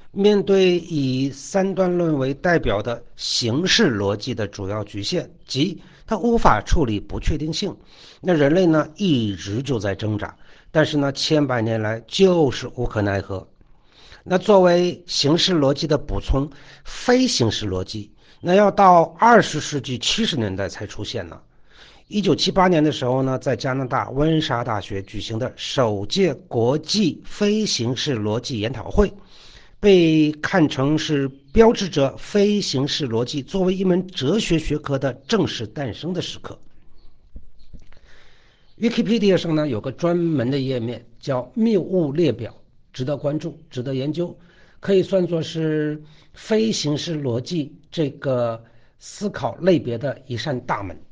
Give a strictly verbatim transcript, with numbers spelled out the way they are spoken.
面对以三段论为代表的形式逻辑的主要局限，即它无法处理不确定性，那人类呢一直就在挣扎，但是呢千百年来就是无可奈何。那作为形式逻辑的补充，非形式逻辑那要到二十世纪七十年代才出现呢。一九七八年的时候呢，在加拿大温莎大学举行的首届国际非形式逻辑研讨会，被看成是标志着非形式逻辑作为一门哲学学科的正式诞生的时刻。Wikipedia 上呢有个专门的页面叫谬误列表，值得关注，值得研究，可以算作是非形式逻辑这个思考类别的一扇大门。